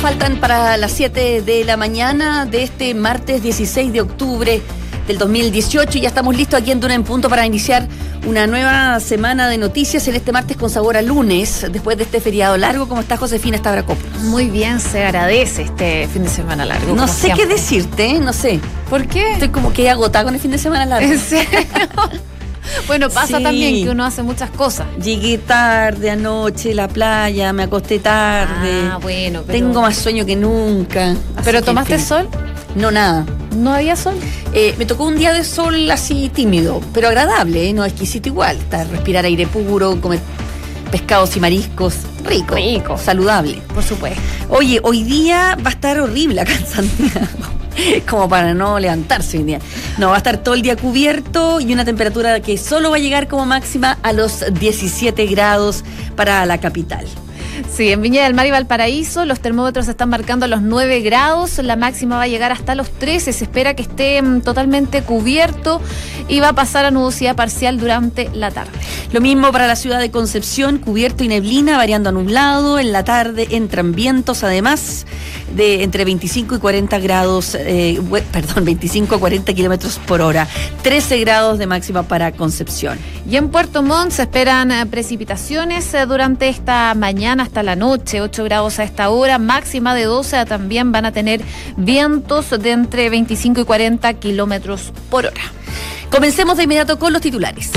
faltan para las 7 de la mañana de este martes 16 de octubre del 2018 y ya estamos listos aquí en Duna en Punto para iniciar una nueva semana de noticias en este martes con sabor a lunes, después de este feriado largo. ¿Cómo está Josefina Stavrakopoulos? Muy bien, se agradece este fin de semana largo. No sé qué decirte, no sé. ¿Por qué? Estoy como que agotada con el fin de semana largo. ¿En serio? Bueno, pasa también que uno hace muchas cosas. Llegué tarde anoche a la playa, me acosté tarde. Bueno. Tengo más sueño que nunca. ¿Pero tomaste sol? No, nada. ¿No había sol? Me tocó un día de sol así tímido, pero agradable, no exquisito igual. Respirar aire puro, comer pescados y mariscos, rico, saludable. Por supuesto. Oye, hoy día va a estar horrible acá en Santiago. Como para no levantarse hoy día. No, va a estar todo el día cubierto y una temperatura que solo va a llegar como máxima a los 17 grados para la capital. Sí, en Viña del Mar y Valparaíso los termómetros están marcando los 9 grados, la máxima va a llegar hasta los 13, se espera que esté totalmente cubierto y va a pasar a nubosidad parcial durante la tarde. Lo mismo para la ciudad de Concepción, cubierto y neblina, variando a nublado, en la tarde entran vientos, además de entre 25 y 40 grados, 25 a 40 kilómetros por hora, 13 grados de máxima para Concepción. Y en Puerto Montt se esperan precipitaciones durante esta mañana hasta la noche, 8 grados a esta hora, máxima de 12, también van a tener vientos de entre 25 y 40 kilómetros por hora. Comencemos de inmediato con los titulares.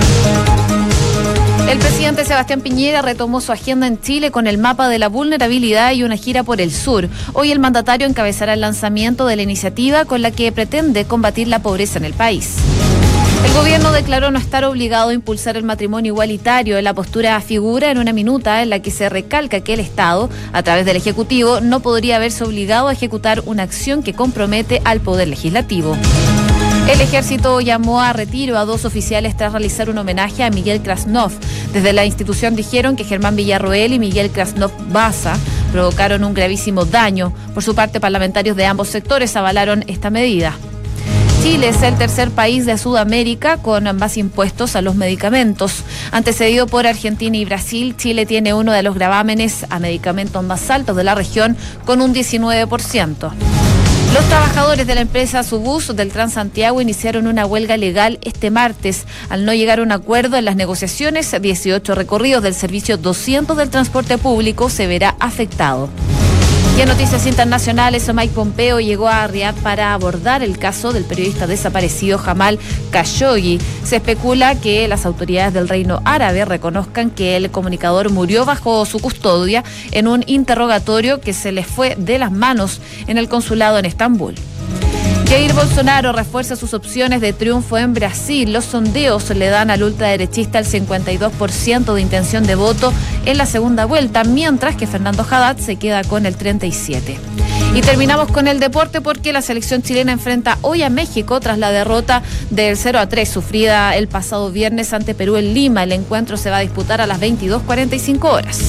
El presidente Sebastián Piñera retomó su agenda en Chile con el mapa de la vulnerabilidad y una gira por el sur. Hoy el mandatario encabezará el lanzamiento de la iniciativa con la que pretende combatir la pobreza en el país. El gobierno declaró no estar obligado a impulsar el matrimonio igualitario. La postura figura en una minuta en la que se recalca que el Estado, a través del Ejecutivo, no podría haberse obligado a ejecutar una acción que compromete al Poder Legislativo. El Ejército llamó a retiro a 2 oficiales tras realizar un homenaje a Miguel Krasnov. Desde la institución dijeron que Germán Villarroel y Miguel Krasnov Baza provocaron un gravísimo daño. Por su parte, parlamentarios de ambos sectores avalaron esta medida. Chile es el tercer país de Sudamérica con más impuestos a los medicamentos. Antecedido por Argentina y Brasil, Chile tiene uno de los gravámenes a medicamentos más altos de la región, con un 19%. Los trabajadores de la empresa Subus del Transantiago iniciaron una huelga legal este martes. Al no llegar a un acuerdo en las negociaciones, 18 recorridos del servicio 200 del transporte público se verá afectado. Y en noticias internacionales, Mike Pompeo llegó a Riad para abordar el caso del periodista desaparecido Jamal Khashoggi. Se especula que las autoridades del Reino Árabe reconozcan que el comunicador murió bajo su custodia en un interrogatorio que se les fue de las manos en el consulado en Estambul. Jair Bolsonaro refuerza sus opciones de triunfo en Brasil. Los sondeos le dan al ultraderechista el 52% de intención de voto en la segunda vuelta, mientras que Fernando Haddad se queda con el 37%. Y terminamos con el deporte porque la selección chilena enfrenta hoy a México tras la derrota del 0-3 sufrida el pasado viernes ante Perú en Lima. El encuentro se va a disputar a las 22:45 horas.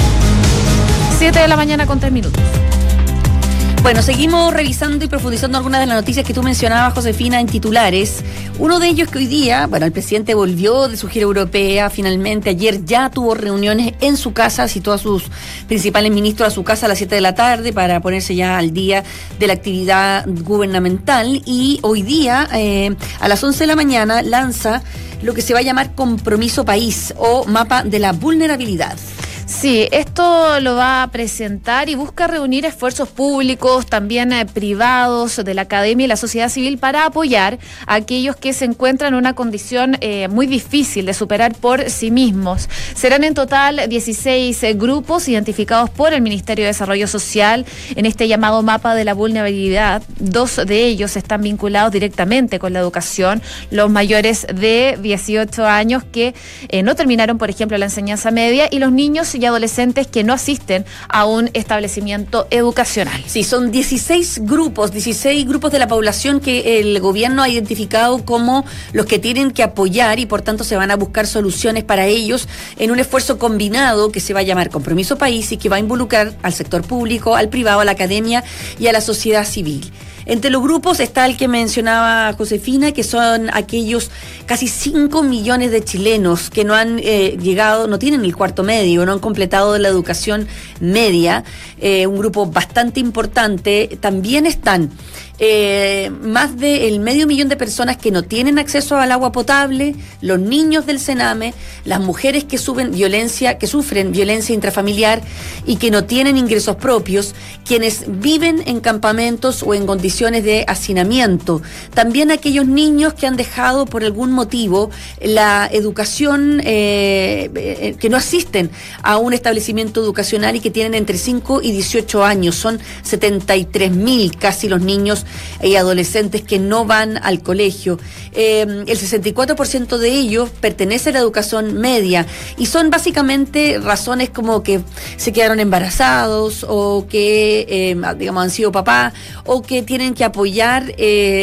7 de la mañana con 3 minutos. Bueno, seguimos revisando y profundizando algunas de las noticias que tú mencionabas, Josefina, en titulares. Uno de ellos que hoy día, el presidente volvió de su gira europea, finalmente ayer ya tuvo reuniones en su casa, citó a sus principales ministros a su casa a las 7 de la tarde para ponerse ya al día de la actividad gubernamental y hoy día a las 11 de la mañana lanza lo que se va a llamar Compromiso País o Mapa de la Vulnerabilidad. Sí, esto lo va a presentar y busca reunir esfuerzos públicos, también privados, de la academia y la sociedad civil para apoyar a aquellos que se encuentran en una condición muy difícil de superar por sí mismos. Serán en total 16 grupos identificados por el Ministerio de Desarrollo Social en este llamado mapa de la vulnerabilidad. 2 de ellos están vinculados directamente con la educación, los mayores de 18 años que no terminaron, por ejemplo, la enseñanza media y los niños y adolescentes que no asisten a un establecimiento educacional. Sí, son 16 grupos de la población que el gobierno ha identificado como los que tienen que apoyar y por tanto se van a buscar soluciones para ellos en un esfuerzo combinado que se va a llamar Compromiso País y que va a involucrar al sector público, al privado, a la academia y a la sociedad civil. Entre los grupos está el que mencionaba Josefina, que son aquellos casi 5 millones de chilenos que no han llegado, no tienen el cuarto medio, no han completado la educación media, un grupo bastante importante. También están más del 500.000 de personas que no tienen acceso al agua potable, los niños del Sename, las mujeres que sufren violencia intrafamiliar y que no tienen ingresos propios, quienes viven en campamentos o en condiciones de hacinamiento. También aquellos niños que han dejado por algún motivo la educación, que no asisten a un establecimiento educacional y que tienen entre 5 y 18 años. Son 73.000 casi los niños y adolescentes que no van al colegio. El 64% de ellos pertenece a la educación media y son básicamente razones como que se quedaron embarazados o que han sido papás o que tienen que apoyar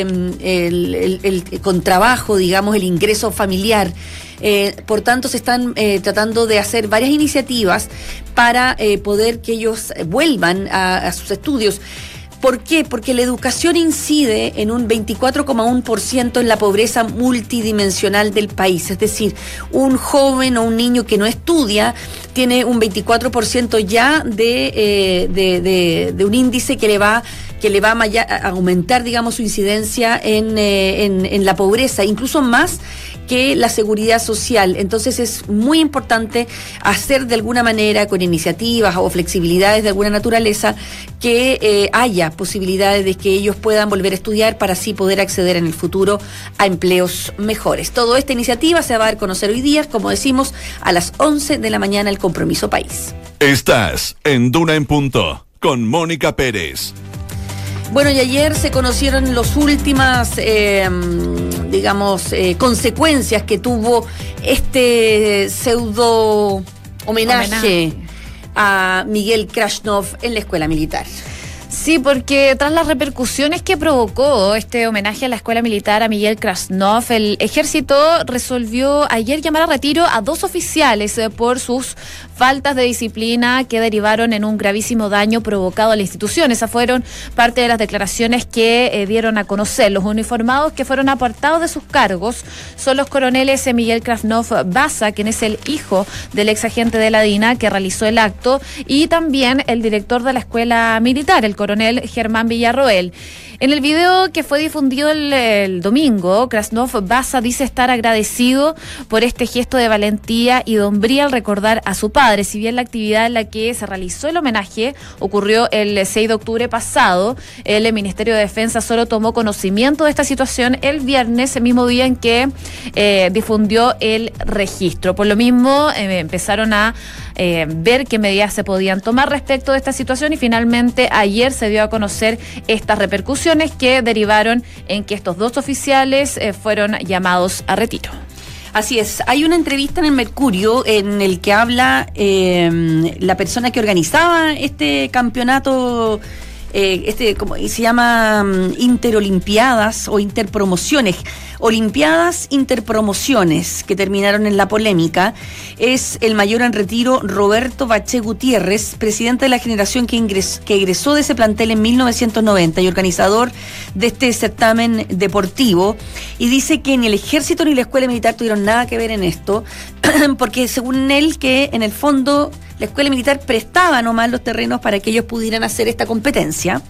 con trabajo, el ingreso familiar. Por tanto, se están tratando de hacer varias iniciativas para poder que ellos vuelvan a sus estudios. ¿Por qué? Porque la educación incide en un 24,1% en la pobreza multidimensional del país. Es decir, un joven o un niño que no estudia tiene un 24% ya de un índice que le va a aumentar, su incidencia en la pobreza, incluso más que la seguridad social. Entonces es muy importante hacer de alguna manera, con iniciativas o flexibilidades de alguna naturaleza, que haya posibilidades de que ellos puedan volver a estudiar para así poder acceder en el futuro a empleos mejores. Toda esta iniciativa se va a dar a conocer hoy día, como decimos, a las 11 de la mañana, el Compromiso País. Estás en Duna en Punto, con Mónica Pérez. Bueno, y ayer se conocieron las últimas, consecuencias que tuvo este pseudo homenaje a Miguel Krasnov en la escuela militar. Sí, porque tras las repercusiones que provocó este homenaje a la escuela militar a Miguel Krasnov, el ejército resolvió ayer llamar a retiro a 2 oficiales por sus faltas de disciplina que derivaron en un gravísimo daño provocado a la institución. Esas fueron parte de las declaraciones que dieron a conocer. Los uniformados que fueron apartados de sus cargos son los coroneles Miguel Krasnov Baza, quien es el hijo del ex agente de la DINA que realizó el acto, y también el director de la escuela militar, el coronel Germán Villarroel. En el video que fue difundido el domingo, Krasnov Baza dice estar agradecido por este gesto de valentía y de hombría al recordar a su padre. Si bien la actividad en la que se realizó el homenaje ocurrió el 6 de octubre pasado, el Ministerio de Defensa solo tomó conocimiento de esta situación el viernes, el mismo día en que difundió el registro. Por lo mismo, empezaron a ver qué medidas se podían tomar respecto de esta situación y finalmente ayer se dio a conocer estas repercusiones que derivaron en que estos 2 oficiales fueron llamados a retiro. Así es, hay una entrevista en el Mercurio en el que habla la persona que organizaba este campeonato, como se llama, Interolimpiadas o Interpromociones, Olimpiadas Interpromociones, que terminaron en la polémica. Es el mayor en retiro Roberto Baché Gutiérrez, presidente de la generación que egresó de ese plantel en 1990 y organizador de este certamen deportivo, y dice que ni el ejército ni la escuela militar tuvieron nada que ver en esto, porque según él, que en el fondo la escuela militar prestaba nomás los terrenos para que ellos pudieran hacer esta competencia,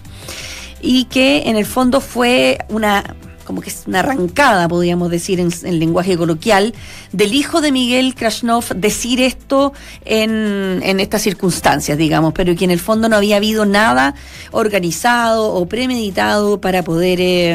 y que en el fondo fue una arrancada, podríamos decir en lenguaje coloquial, del hijo de Miguel Krasnov decir esto en estas circunstancias, pero que en el fondo no había habido nada organizado o premeditado para poder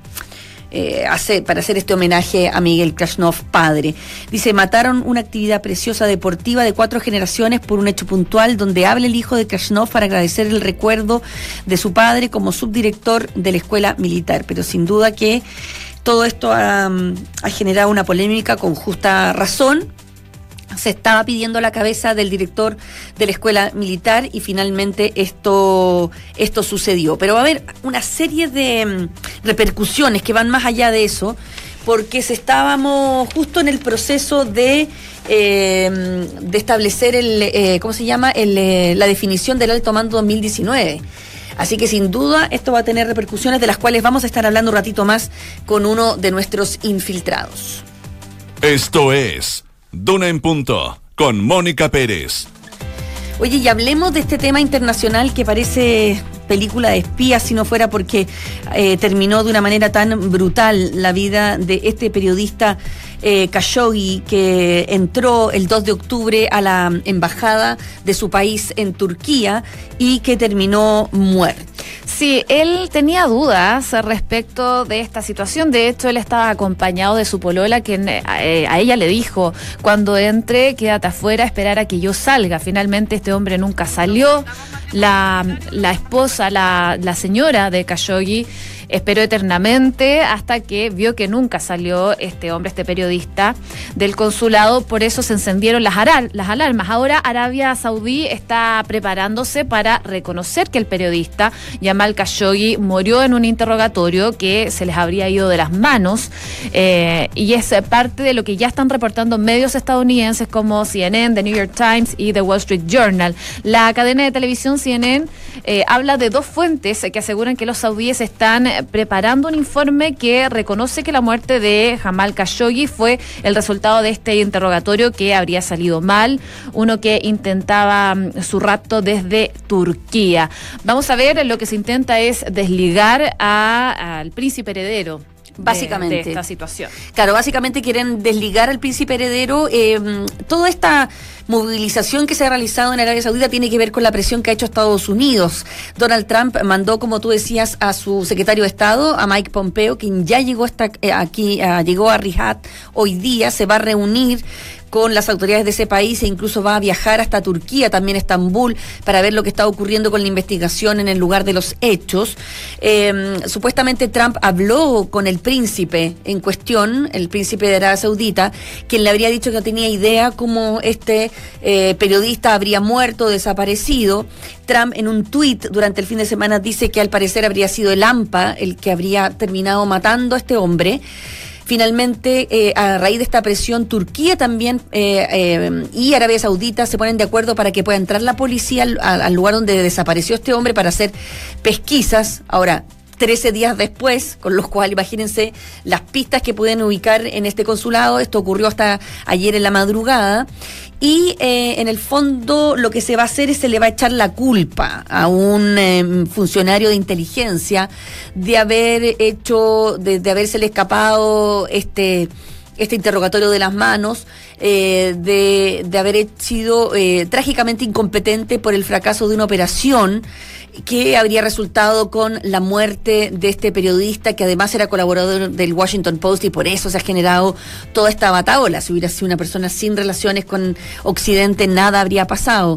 hacer este homenaje a Miguel Krasnov padre. Dice, mataron una actividad preciosa deportiva de 4 generaciones por un hecho puntual donde habla el hijo de Krasnov para agradecer el recuerdo de su padre como subdirector de la escuela militar. Pero sin duda que todo esto ha generado una polémica con justa razón. Se estaba pidiendo la cabeza del director de la escuela militar y finalmente esto sucedió. Pero va a haber una serie de repercusiones que van más allá de eso, porque estábamos justo en el proceso de establecer la definición del alto mando 2019. Así que sin duda esto va a tener repercusiones de las cuales vamos a estar hablando un ratito más con uno de nuestros infiltrados. Esto es Duna en Punto con Mónica Pérez. Oye, y hablemos de este tema internacional que parece película de espías, si no fuera porque terminó de una manera tan brutal la vida de este periodista Khashoggi, que entró el 2 de octubre a la embajada de su país en Turquía y que terminó muerto. Sí, él tenía dudas respecto de esta situación. De hecho, él estaba acompañado de su polola, quien a ella le dijo: cuando entre, quédate afuera, esperar a que yo salga. Finalmente este hombre nunca salió. La esposa, la señora de Khashoggi, esperó eternamente hasta que vio que nunca salió este hombre, este periodista, del consulado. Por eso se encendieron las alarmas. Ahora Arabia Saudí está preparándose para reconocer que el periodista Jamal Khashoggi murió en un interrogatorio que se les habría ido de las manos, y es parte de lo que ya están reportando medios estadounidenses como CNN, The New York Times y The Wall Street Journal. La cadena de televisión CNN habla de dos fuentes que aseguran que los saudíes están preparando un informe que reconoce que la muerte de Jamal Khashoggi fue el resultado de este interrogatorio que habría salido mal, uno que intentaba su rapto desde Turquía. Vamos a ver, lo que se intenta es desligar al príncipe heredero. Básicamente. De esta situación. Claro, básicamente quieren desligar al príncipe heredero. Toda esta movilización que se ha realizado en Arabia Saudita tiene que ver con la presión que ha hecho Estados Unidos. Donald Trump mandó, como tú decías, a su secretario de Estado, a Mike Pompeo, quien ya llegó llegó a Riyadh hoy día, se va a reunir con las autoridades de ese país e incluso va a viajar hasta Turquía, también Estambul, para ver lo que está ocurriendo con la investigación en el lugar de los hechos. Supuestamente Trump habló con el príncipe en cuestión, el príncipe de Arabia Saudita, quien le habría dicho que no tenía idea cómo este periodista habría muerto o desaparecido. Trump en un tuit durante el fin de semana dice que al parecer habría sido el AMPA el que habría terminado matando a este hombre. Finalmente, a raíz de esta presión, Turquía también y Arabia Saudita se ponen de acuerdo para que pueda entrar la policía al lugar donde desapareció este hombre para hacer pesquisas. Ahora, 13 días después, con los cuales imagínense las pistas que pueden ubicar en este consulado. Esto ocurrió hasta ayer en la madrugada. Y en el fondo lo que se va a hacer es se le va a echar la culpa a un funcionario de inteligencia de haber hecho, de habérsele escapado este interrogatorio de las manos, de haber sido trágicamente incompetente por el fracaso de una operación que habría resultado con la muerte de este periodista, que además era colaborador del Washington Post, y por eso se ha generado toda esta bataola. Si hubiera sido una persona sin relaciones con Occidente, nada habría pasado.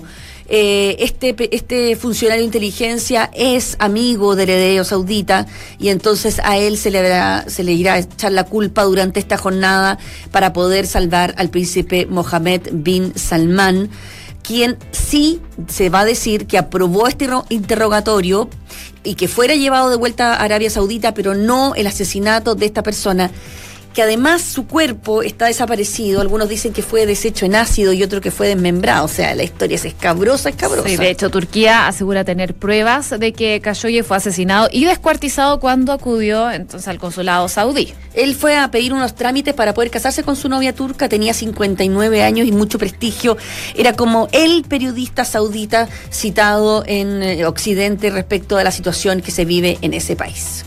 Este funcionario de inteligencia es amigo del heredero saudita y entonces a él se le irá a echar la culpa durante esta jornada para poder salvar al príncipe Mohammed bin Salman, quien sí se va a decir que aprobó este interrogatorio y que fuera llevado de vuelta a Arabia Saudita, pero no el asesinato de esta persona, que además su cuerpo está desaparecido. Algunos dicen que fue deshecho en ácido y otro que fue desmembrado. O sea, la historia es escabrosa. Sí, de hecho, Turquía asegura tener pruebas de que Khashoggi fue asesinado y descuartizado cuando acudió entonces al consulado saudí. Él fue a pedir unos trámites para poder casarse con su novia turca, tenía 59 años y mucho prestigio. Era como el periodista saudita citado en Occidente respecto a la situación que se vive en ese país.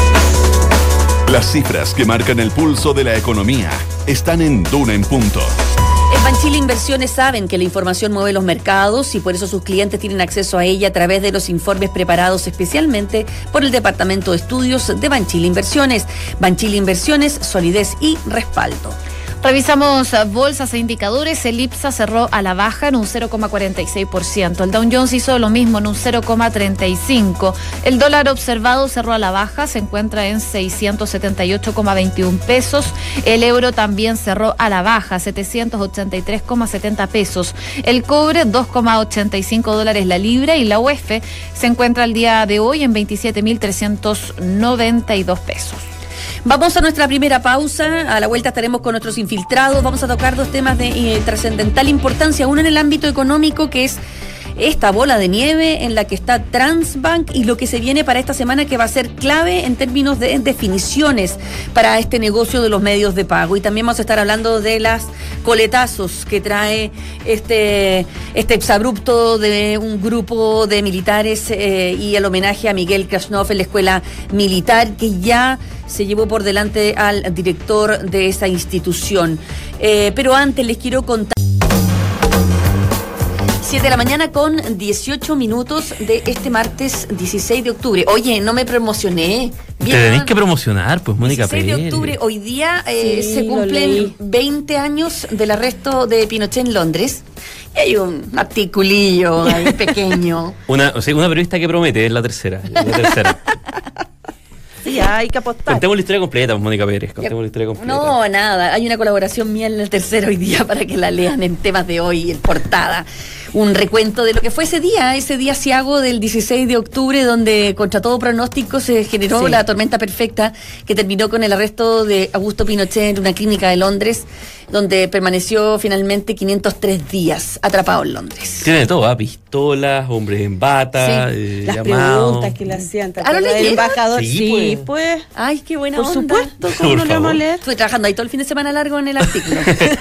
Las cifras que marcan el pulso de la economía están en Duna en Punto. En Banchile Inversiones saben que la información mueve los mercados y por eso sus clientes tienen acceso a ella a través de los informes preparados especialmente por el Departamento de Estudios de Banchile Inversiones. Banchile Inversiones, solidez y respaldo. Revisamos bolsas e indicadores. El IPSA cerró a la baja en un 0,46%. El Dow Jones hizo lo mismo en un 0,35%. El dólar observado cerró a la baja, se encuentra en 678,21 pesos. El euro también cerró a la baja, 783,70 pesos. El cobre, $2,85 la libra, y la UEF se encuentra al día de hoy en 27.392 pesos. Vamos a nuestra primera pausa. A la vuelta estaremos con nuestros infiltrados. Vamos a tocar dos temas de trascendental importancia. Uno en el ámbito económico, que es esta bola de nieve en la que está Transbank y lo que se viene para esta semana, que va a ser clave en términos de definiciones para este negocio de los medios de pago. Y también vamos a estar hablando de las coletazos que trae este exabrupto de un grupo de militares y el homenaje a Miguel Krasnov en la escuela militar, que ya se llevó por delante al director de esa institución. Pero antes les quiero contar. 7 de la mañana con 18 minutos de este martes 16 de octubre. Oye, no me promocioné. Bien, te tenés que promocionar, pues, Mónica Pérez. 16 de octubre, hoy día se cumplen 20 años del arresto de Pinochet en Londres. Y hay un articulillo ahí pequeño. Una periodista que promete, es la tercera. Sí, hay que apostar. Contemos la historia completa, Mónica Pérez. Contemos la historia completa. No, nada. Hay una colaboración mía en el tercero hoy día para que la lean en temas de hoy, en portada. Un recuento de lo que fue ese día ciago del 16 de octubre, donde contra todo pronóstico se generó la tormenta perfecta que terminó con el arresto de Augusto Pinochet en una clínica de Londres, donde permaneció finalmente 503 días atrapado en Londres. Tiene de todo, pistolas, hombres en bata, las llamados. preguntas que le hacían. ¿Lo leí? El embajador, sí, pues. Ay, qué buena por onda. Por supuesto, ¿cómo no le vamos a leer? Estuve trabajando ahí todo el fin de semana largo en el artículo.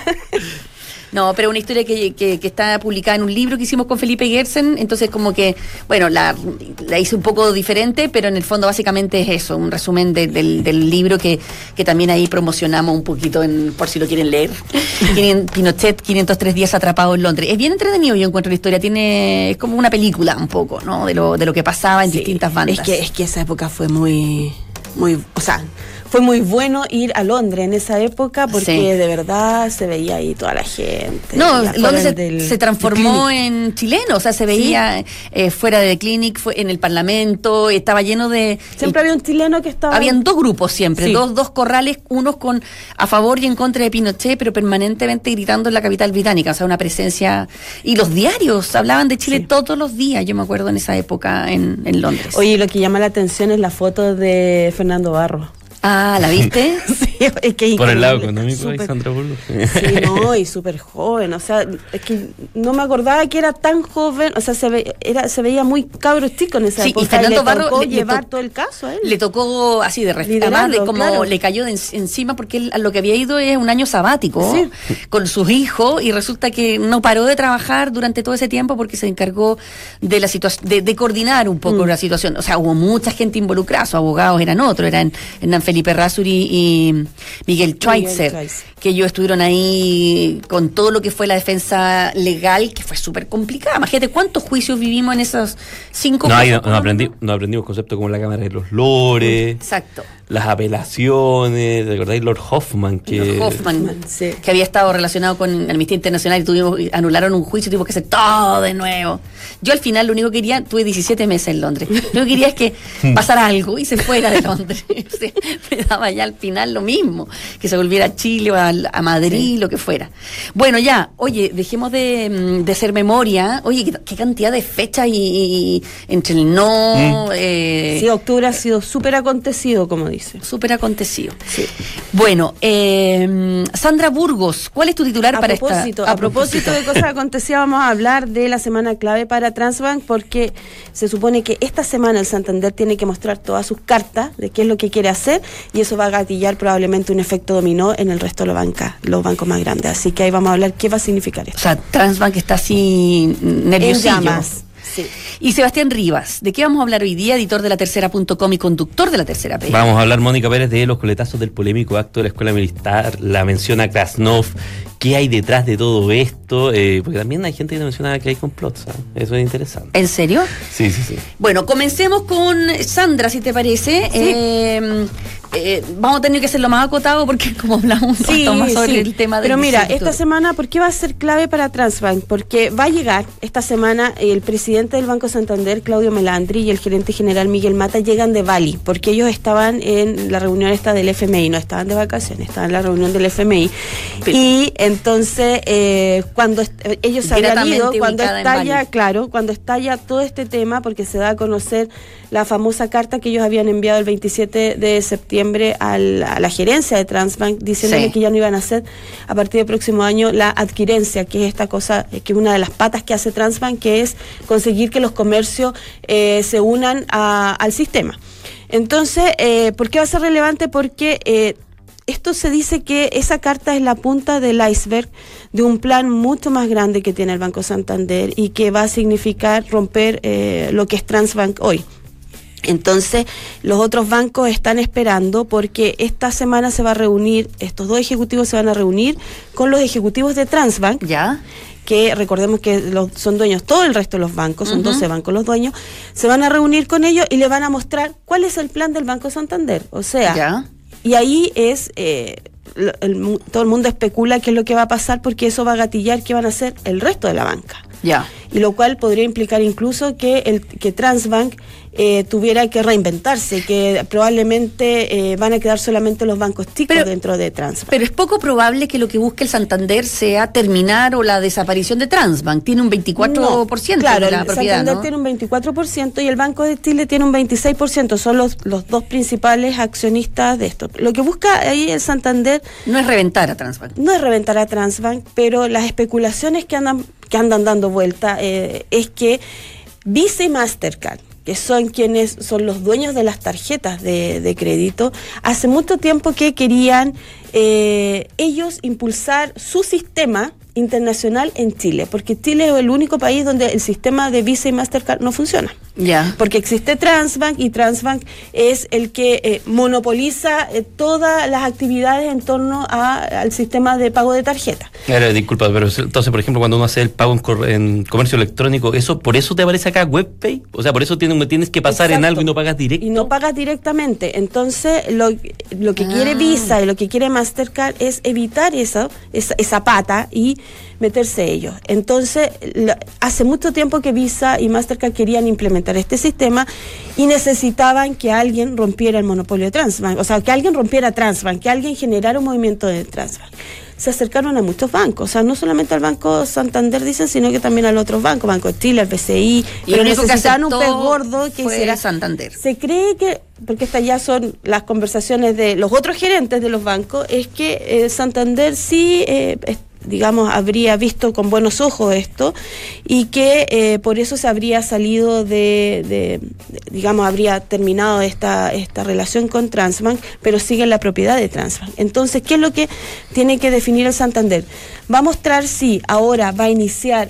No, pero una historia que está publicada en un libro que hicimos con Felipe Gersen, entonces como que, bueno, la hice un poco diferente, pero en el fondo básicamente es eso, un resumen del libro que también ahí promocionamos un poquito por si lo quieren leer. Pinochet, 503 días atrapado en Londres. Es bien entretenido, yo encuentro la historia, es como una película un poco, ¿no? De lo que pasaba en distintas bandas. Es que esa época fue muy, o sea, fue muy bueno ir a Londres en esa época porque de verdad se veía ahí toda la gente. No, Londres se transformó en chileno, o sea, se veía fuera de Clinic, en el Parlamento, estaba lleno de... Siempre había un chileno que estaba... Habían dos grupos siempre, dos corrales, unos a favor y en contra de Pinochet, pero permanentemente gritando en la capital británica, o sea, una presencia... Y los diarios hablaban de Chile todos los días, yo me acuerdo en esa época en Londres. Oye, lo que llama la atención es la foto de Fernando Barro. Ah, ¿la viste? Sí, es que por el lado económico de Sandra Bullock. Sí, no, y súper joven, o sea, es que no me acordaba que era tan joven, o sea, se veía muy cabro chico en esa época. Y Fernando Barro llevar todo el caso a él. Le tocó así de además de como le cayó encima, porque él a lo que había ido es un año sabático con sus hijos, y resulta que no paró de trabajar durante todo ese tiempo porque se encargó de la situación, de coordinar un poco la situación. O sea, hubo mucha gente involucrada, sus abogados eran otros, eran Felipe Razzuri y Miguel Schweitzer, que ellos estuvieron ahí con todo lo que fue la defensa legal, que fue súper complicada. Imagínate cuántos juicios vivimos en esos 5 años. No aprendimos conceptos como la Cámara de los Lores. Exacto. Las apelaciones, ¿recordáis Lord Hoffman? Que había estado relacionado con Amnistía Internacional y anularon un juicio y tuvimos que hacer todo de nuevo. Yo al final lo único que quería, tuve 17 meses en Londres, lo único que quería es que pasara algo y se fuera de Londres. Me daba ya al final lo mismo, que se volviera a Chile o a Madrid, lo que fuera. Bueno, ya, oye, dejemos de hacer memoria. Oye, qué cantidad de fechas y entre el sí, octubre ha sido súper acontecido, como dice. Súper acontecido. Sí. Bueno, Sandra Burgos, ¿cuál es tu titular para esta? A propósito de cosas acontecidas, vamos a hablar de la semana clave para Transbank, porque se supone que esta semana el Santander tiene que mostrar todas sus cartas de qué es lo que quiere hacer, y eso va a gatillar probablemente un efecto dominó en el resto de los bancos más grandes. Así que ahí vamos a hablar qué va a significar esto. O sea, Transbank está así nerviosillo. En llamas. Sí. Y Sebastián Rivas, ¿de qué vamos a hablar hoy día? Editor de latercera.com y conductor de La Tercera P. Vamos a hablar, Mónica Pérez, de los coletazos del polémico acto de la Escuela Militar, la mención a Krasnov, qué hay detrás de todo esto, porque también hay gente que menciona que hay complots, ¿sabes? Eso es interesante. ¿En serio? Sí. Bueno, comencemos con Sandra, si te parece. Sí. Vamos a tener que hacerlo más acotado porque como hablamos más sobre el tema del... Pero mira, esta semana, ¿por qué va a ser clave para Transbank? Porque va a llegar esta semana el presidente del Banco Santander, Claudio Melandri, y el gerente general Miguel Mata llegan de Bali, porque ellos estaban en la reunión esta del FMI, no estaban de vacaciones, estaban en la reunión del FMI. Y entonces, cuando ellos se habían ido, cuando estalla todo este tema, porque se da a conocer la famosa carta que ellos habían enviado el 27 de septiembre septiembre a la gerencia de Transbank diciéndole Sí. que ya no iban a hacer a partir del próximo año la adquirencia, que es esta cosa, que es una de las patas que hace Transbank, que es conseguir que los comercios se unan al sistema. Entonces, ¿por qué va a ser relevante? Porque esto se dice que esa carta es la punta del iceberg de un plan mucho más grande que tiene el Banco Santander y que va a significar romper lo que es Transbank hoy. Entonces, los otros bancos están esperando porque esta semana se va a reunir, estos dos ejecutivos se van a reunir con los ejecutivos de Transbank, ¿Ya? que recordemos que son dueños todo el resto de los bancos, son 12 bancos los dueños, se van a reunir con ellos y le van a mostrar cuál es el plan del Banco Santander. O sea, ¿Ya? y ahí es todo el mundo especula qué es lo que va a pasar, porque eso va a gatillar qué van a hacer el resto de la banca. Ya. Y lo cual podría implicar incluso que Transbank tuviera que reinventarse, que probablemente van a quedar solamente los bancos chicos dentro de Transbank. Pero es poco probable que lo que busque el Santander sea terminar o la desaparición de Transbank. Tiene un 24% claro, de la el propiedad, Santander ¿no? tiene un 24% y el Banco de Chile tiene un 26%. Son los dos principales accionistas de esto. Lo que busca ahí el Santander No es reventar a Transbank. no es reventar a Transbank, pero las especulaciones que andan dando vuelta es que Visa y Mastercard, que son quienes son los dueños de las tarjetas de crédito, hace mucho tiempo que querían ellos impulsar su sistema internacional en Chile, porque Chile es el único país donde el sistema de Visa y Mastercard no funciona. Ya. Porque existe Transbank y Transbank es el que monopoliza todas las actividades en torno al sistema de pago de tarjeta. Disculpa, pero entonces, por ejemplo, cuando uno hace el pago en comercio electrónico, ¿por eso te aparece acá WebPay? O sea, por eso tienes que pasar en algo y no pagas directo. Y no pagas directamente. Entonces, lo que quiere Visa y lo que quiere Mastercard es evitar esa pata y meterse ellos. Entonces, hace mucho tiempo que Visa y Mastercard querían implementar este sistema y necesitaban que alguien rompiera el monopolio de Transbank, o sea, que alguien rompiera Transbank, que alguien generara un movimiento de Transbank. Se acercaron a muchos bancos, o sea, no solamente al Banco Santander, dicen, sino que también a los otros bancos, Banco de Chile, el BCI, Y pero el único que necesitaban un aceptó pez gordo que fue hiciera Santander. Se cree que, porque estas ya son las conversaciones de los otros gerentes de los bancos, es que Santander sí digamos, habría visto con buenos ojos esto y que por eso se habría salido digamos, habría terminado esta relación con Transbank, pero sigue en la propiedad de Transbank. Entonces, ¿qué es lo que tiene que definir el Santander? Va a mostrar si ahora va a iniciar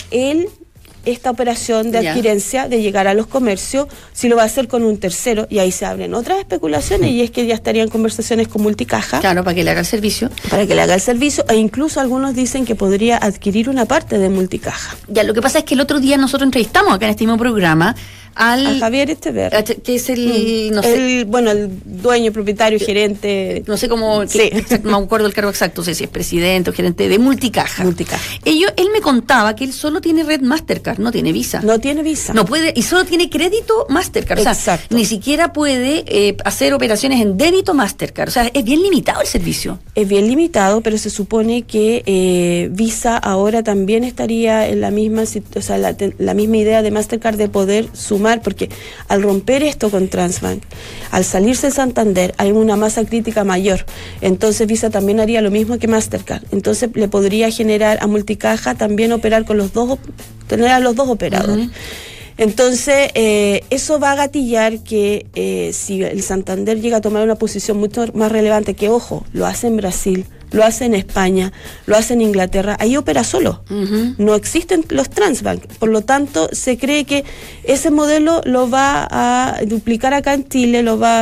esta operación de adquirencia, de llegar a los comercios, si lo va a hacer con un tercero, y ahí se abren otras especulaciones, y es que ya estarían conversaciones con Multicaja. Claro, para que le haga el servicio. Para que le haga el servicio, e incluso algunos dicen que podría adquirir una parte de Multicaja. Ya, lo que pasa es que el otro día nosotros entrevistamos acá en este mismo programa a Javier Estever, que es el, no sé, el dueño, propietario, gerente, no sé cómo, sí. No me acuerdo el cargo exacto, no sé si es presidente o gerente de Multicaja. Él me contaba que él solo tiene red Mastercard, no tiene Visa. No tiene Visa. No puede, y solo tiene crédito Mastercard. Exacto. O sea, ni siquiera puede hacer operaciones en débito Mastercard. O sea, es bien limitado el servicio. Es bien limitado, pero se supone que Visa ahora también estaría en la misma, o sea, la misma idea de Mastercard de poder sumar, porque al romper esto con Transbank, al salirse de Santander, hay una masa crítica mayor. Entonces Visa también haría lo mismo que Mastercard. Entonces le podría generar a Multicaja también operar con los dos, tener a los dos operadores. Entonces, eso va a gatillar que si el Santander llega a tomar una posición mucho más relevante, que ojo, lo hace en Brasil, lo hace en España, lo hace en Inglaterra, ahí opera solo. No existen los Transbank. Por lo tanto, se cree que ese modelo lo va a duplicar acá en Chile, lo va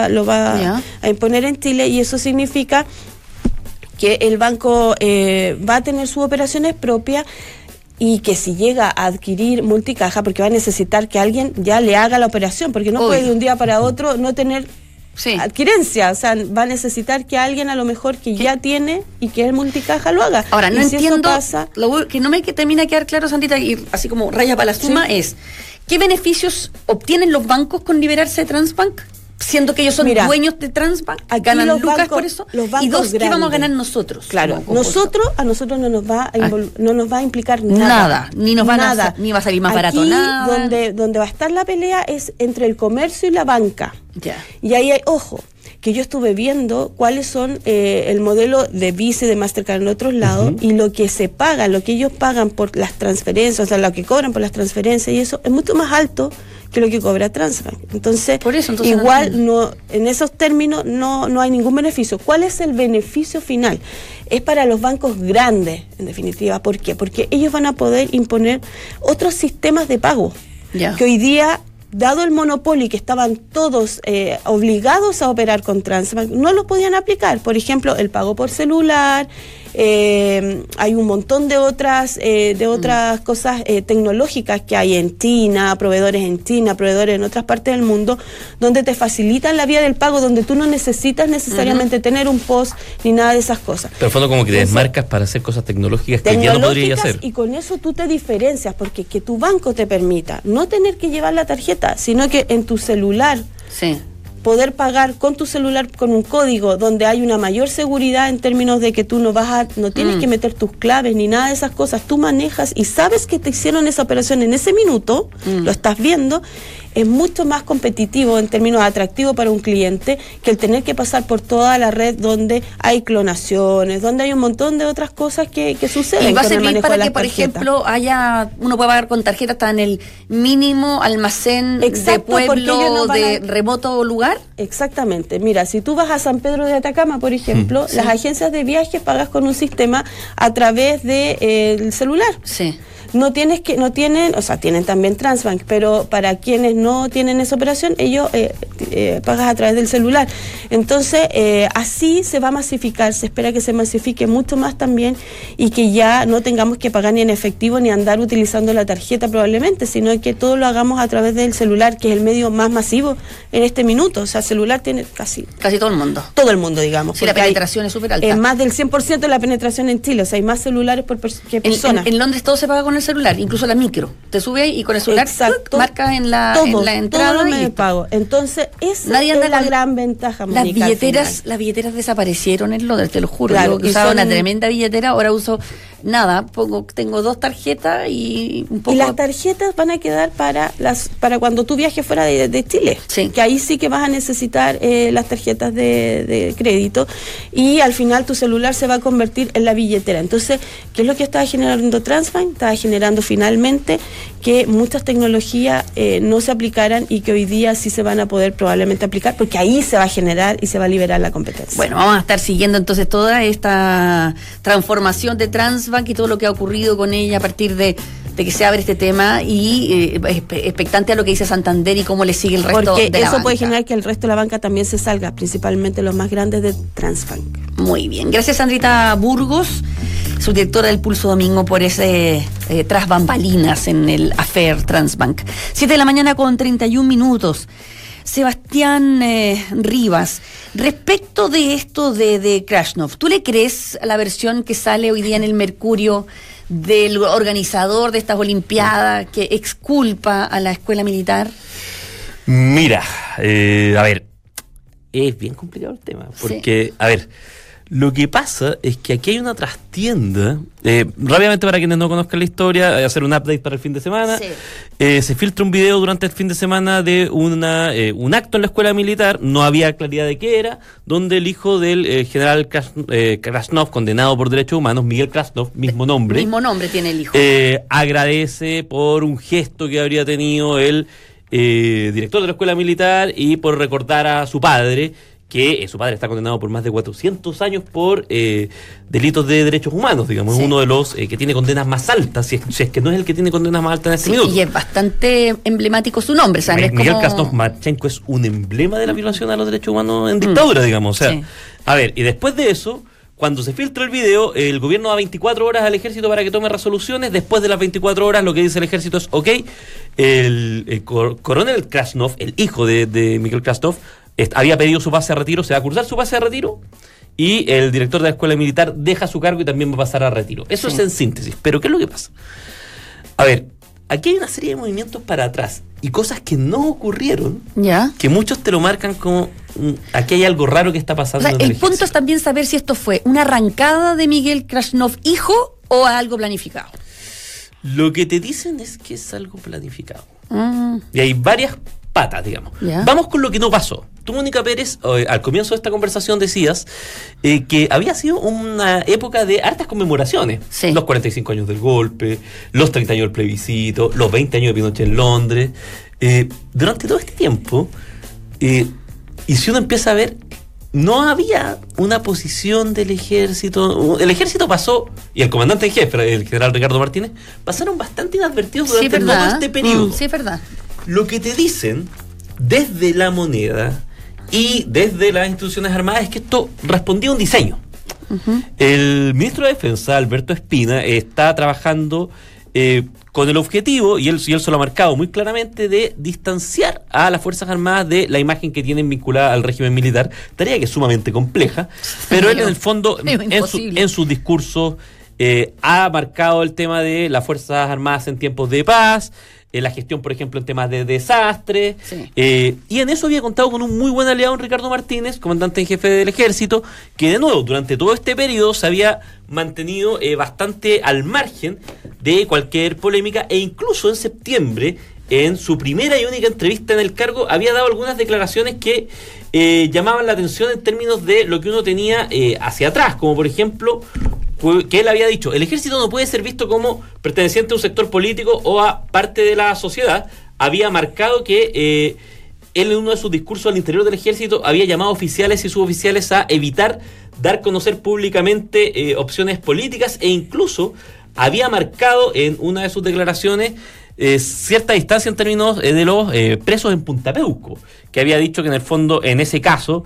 a imponer en Chile, y eso significa que el banco va a tener sus operaciones propias, y que si llega a adquirir Multicaja, porque va a necesitar que alguien ya le haga la operación, porque no puede de un día para otro no tener adquirencia, o sea, va a necesitar que alguien a lo mejor que ya tiene y que es Multicaja lo haga. Ahora, no entiendo, eso pasa, lo que no me termina de quedar claro, Sandrita, y así como raya para la suma, es ¿qué beneficios obtienen los bancos con liberarse de Transbank? Siendo que ellos son dueños de Transbank, ganan lucas por eso. Y dos, ¿qué vamos a ganar nosotros? Claro, a nosotros no nos va a implicar nada. Ni nos van a, ni va a salir más barato nada. Donde va a estar la pelea es entre el comercio y la banca. Ya. Y ahí hay, ojo, que yo estuve viendo cuáles son el modelo de Visa y de Mastercard en otros lados, y lo que se paga, lo que ellos pagan por las transferencias, o sea, lo que cobran por las transferencias y eso, es mucho más alto que lo que cobra Transbank. Entonces igual no, en esos términos no hay ningún beneficio. ¿Cuál es el beneficio final? Es para los bancos grandes, en definitiva. ¿Por qué? Porque ellos van a poder imponer otros sistemas de pago, que hoy día, dado el monopolio y que estaban todos obligados a operar con Transbank, no lo podían aplicar. Por ejemplo, el pago por celular, hay un montón de otras cosas tecnológicas que hay en China, proveedores en otras partes del mundo, donde te facilitan la vía del pago, donde tú no necesitas necesariamente tener un POS ni nada de esas cosas. Pero en fondo como que te desmarcas para hacer cosas tecnológicas que ya no podrías hacer. Y con eso tú te diferencias, porque que tu banco te permita no tener que llevar la tarjeta, sino que en tu celular poder pagar con tu celular con un código donde hay una mayor seguridad en términos de que tú no tienes que meter tus claves ni nada de esas cosas, tú manejas y sabes que te hicieron esa operación en ese minuto, lo estás viendo, es mucho más competitivo en términos atractivos para un cliente que el tener que pasar por toda la red donde hay clonaciones, donde hay un montón de otras cosas que suceden. Y va a con el servir manejo para de que, por tarjetas. ejemplo, uno pueda pagar con tarjeta hasta en el mínimo almacén de pueblo, de remoto lugar. Exactamente. Mira, si tú vas a San Pedro de Atacama, por ejemplo, las agencias de viaje pagas con un sistema a través del celular. Sí. Tienen también Transbank, pero para quienes no tienen esa operación, ellos pagas a través del celular. Entonces, así se va a masificar, se espera que se masifique mucho más también y que ya no tengamos que pagar ni en efectivo ni andar utilizando la tarjeta probablemente, sino que todo lo hagamos a través del celular, que es el medio más masivo en este minuto. O sea, celular tiene casi todo el mundo. Todo el mundo, digamos. Sí, la penetración es súper alta. Es más del 100% de la penetración en Chile, o sea, hay más celulares que personas. En Londres todo se paga con el celular, incluso la micro. Te sube ahí y con el celular marcas en la entrada. Todo me pago. Entonces, esa es la gran ventaja, Mónica. Las billeteras desaparecieron en Londres, te lo juro. Claro, yo usaba una tremenda billetera, ahora uso nada, tengo 2 tarjetas y un poco. Y las tarjetas van a quedar para cuando tú viajes fuera de Chile. Sí. Que ahí sí que vas a necesitar las tarjetas de crédito y al final tu celular se va a convertir en la billetera. Entonces, ¿qué es lo que estaba generando Transbank? Estaba generando finalmente que muchas tecnologías no se aplicaran y que hoy día sí se van a poder probablemente aplicar, porque ahí se va a generar y se va a liberar la competencia. Bueno, vamos a estar siguiendo entonces toda esta transformación de Transbank y todo lo que ha ocurrido con ella a partir de que se abre este tema y expectante a lo que dice Santander y cómo le sigue el resto de la banca. Porque eso puede generar que el resto de la banca también se salga, principalmente los más grandes de Transbank. Muy bien. Gracias, Sandrita Burgos, subdirectora del Pulso Domingo, por ese tras bambalinas en el affair Transbank. 7:31 a.m. Sebastián Rivas, respecto de esto de Krasnov, ¿tú le crees a la versión que sale hoy día en el Mercurio del organizador de estas Olimpiadas que exculpa a la escuela militar? Mira, a ver, es bien complicado el tema, porque, a ver, lo que pasa es que aquí hay una trastienda, rápidamente para quienes no conozcan la historia, voy a hacer un update para el fin de semana. Se filtra un video durante el fin de semana de un acto en la escuela militar, no había claridad de qué era, donde el hijo del general Krasnov, condenado por derechos humanos, Miguel Krasnov, mismo nombre tiene el hijo, agradece por un gesto que habría tenido el director de la escuela militar y por recordar a su padre, que su padre está condenado por más de 400 años por delitos de derechos humanos, digamos, es uno de los que tiene condenas más altas, si es que no es el que tiene condenas más altas en este minuto. Y es bastante emblemático su nombre, ¿sabes? Miguel Krasnov Marchenko es un emblema de la violación a los derechos humanos en dictadura, digamos, o sea, a ver, y después de eso, cuando se filtra el video, el gobierno da 24 horas al ejército para que tome resoluciones. Después de las 24 horas, lo que dice el ejército es, el coronel Krasnov, el hijo de Miguel Krasnov, había pedido su pase a retiro, se va a cursar su pase a retiro y el director de la escuela militar deja su cargo y también va a pasar a retiro. Eso es en síntesis. Pero ¿qué es lo que pasa? A ver, aquí hay una serie de movimientos para atrás y cosas que no ocurrieron, que muchos te lo marcan como aquí hay algo raro que está pasando. O sea, el punto es también saber si esto fue una arrancada de Miguel Krasnov hijo o algo planificado. Lo que te dicen es que es algo planificado. Y hay varias patas, digamos. Vamos con lo que no pasó. Tú, Mónica Pérez, al comienzo de esta conversación decías que había sido una época de hartas conmemoraciones. Sí. Los 45 años del golpe, los 30 años del plebiscito, los 20 años de Pinochet en Londres. Durante todo este tiempo, y si uno empieza a ver, no había una posición del ejército. El ejército pasó, y el comandante en jefe, el general Ricardo Martínez, pasaron bastante inadvertidos durante todo este periodo. Sí, es verdad. Lo que te dicen desde la moneda y desde las instituciones armadas es que esto respondía a un diseño. Uh-huh. El ministro de Defensa, Alberto Espina, está trabajando con el objetivo, y él se lo ha marcado muy claramente, de distanciar a las Fuerzas Armadas de la imagen que tienen vinculada al régimen militar, tarea que es sumamente compleja, pero él en el fondo, en sus discursos, ha marcado el tema de las Fuerzas Armadas en tiempos de paz, la gestión, por ejemplo, en temas de desastre, sí. Y en eso había contado con un muy buen aliado, Ricardo Martínez, comandante en jefe del ejército, que de nuevo, durante todo este periodo se había mantenido bastante al margen de cualquier polémica, e incluso en septiembre, en su primera y única entrevista en el cargo, había dado algunas declaraciones que llamaban la atención en términos de lo que uno tenía hacia atrás, como por ejemplo, que él había dicho: el ejército no puede ser visto como perteneciente a un sector político o a parte de la sociedad. Había marcado que él, en uno de sus discursos al interior del ejército, había llamado a oficiales y suboficiales a evitar dar a conocer públicamente opciones políticas, e incluso había marcado en una de sus declaraciones cierta distancia en términos de los presos en Punta Peuco, que había dicho que en el fondo, en ese caso,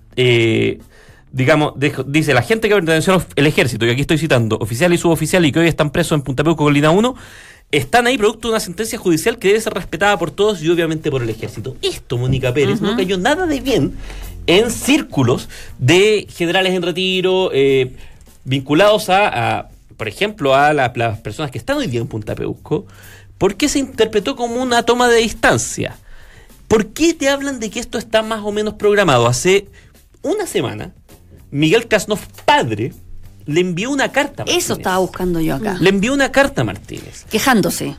dice: la gente que perteneció al ejército, y aquí estoy citando, oficial y suboficial, y que hoy están presos en Punta Peuco, Colina 1, están ahí producto de una sentencia judicial que debe ser respetada por todos y obviamente por el ejército. Esto, Mónica Pérez, no cayó nada de bien en círculos de generales en retiro, vinculados a por ejemplo, a las personas que están hoy día en Punta Peuco, porque se interpretó como una toma de distancia. ¿Por qué te hablan de que esto está más o menos programado? Hace una semana, Miguel Krasnov, padre, le envió una carta a Martínez. Eso estaba buscando yo acá. Le envió una carta a Martínez. Quejándose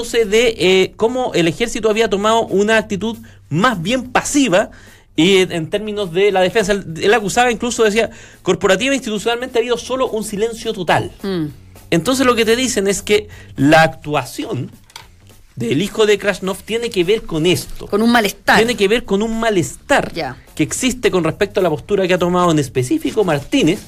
de cómo el ejército había tomado una actitud más bien pasiva, y en términos de la defensa. Él acusaba, incluso decía, corporativa e institucionalmente ha habido solo un silencio total. Entonces lo que te dicen es que la actuación del hijo de Krasnov tiene que ver con esto. Con un malestar. Tiene que ver con un malestar que existe con respecto a la postura que ha tomado en específico Martínez,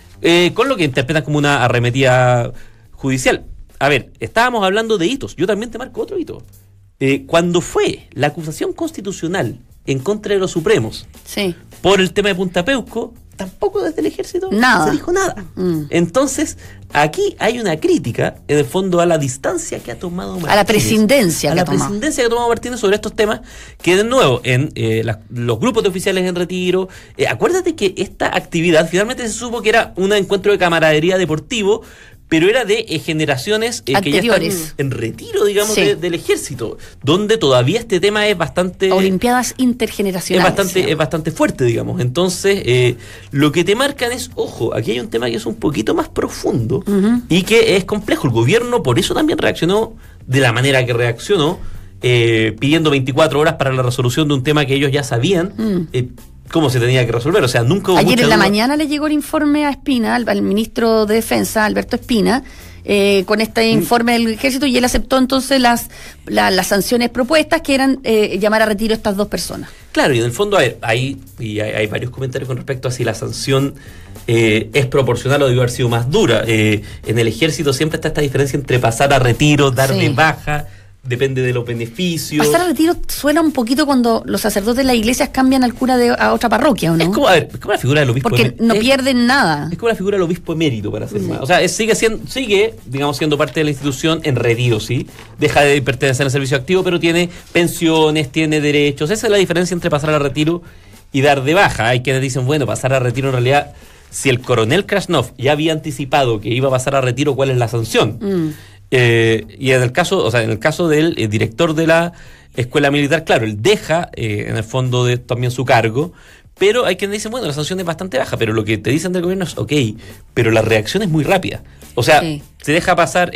con lo que interpretan como una arremetida judicial. A ver, estábamos hablando de hitos. Yo también te marco otro hito. Cuando fue la acusación constitucional en contra de los Supremos por el tema de Punta Peuco, tampoco desde el ejército se dijo nada. Entonces, aquí hay una crítica, en el fondo, a la distancia que ha tomado Martínez. A la prescindencia que ha tomado Martínez sobre estos temas, que de nuevo, en los grupos de oficiales en retiro, acuérdate que esta actividad finalmente se supo que era un encuentro de camaradería deportivo, pero era de generaciones que ya están en retiro, digamos, del ejército, donde todavía este tema es bastante... Olimpiadas intergeneracionales. Es bastante fuerte, digamos. Entonces, lo que te marcan es, ojo, aquí hay un tema que es un poquito más profundo y que es complejo. El gobierno por eso también reaccionó de la manera que reaccionó, pidiendo 24 horas para la resolución de un tema que ellos ya sabían cómo se tenía que resolver. O sea, nunca hubo ayer en la mañana le llegó el informe a Espina, al ministro de Defensa, Alberto Espina, con este informe del ejército, y él aceptó entonces las sanciones propuestas, que eran llamar a retiro a estas dos personas. Claro, y en el fondo hay varios comentarios con respecto a si la sanción es proporcional o debe haber sido más dura. En el ejército siempre está esta diferencia entre pasar a retiro, dar de baja. Depende de los beneficios. Pasar a retiro suena un poquito cuando los sacerdotes de las iglesias cambian al cura a otra parroquia, ¿o no? Es como la figura del obispo. Porque no pierden nada. Es como la figura del obispo emérito, para hacer más. O sea, sigue, digamos, siendo parte de la institución en retiro, ¿sí? Deja de pertenecer al servicio activo, pero tiene pensiones, tiene derechos. Esa es la diferencia entre pasar a retiro y dar de baja. Hay quienes dicen, bueno, pasar a retiro en realidad, si el coronel Krasnov ya había anticipado que iba a pasar a retiro, ¿cuál es la sanción? Y en el caso del director de la escuela militar, claro, él deja en el fondo también su cargo, pero hay quien dice, bueno, la sanción es bastante baja, pero lo que te dicen del gobierno es, pero la reacción es muy rápida. O sea, se deja pasar,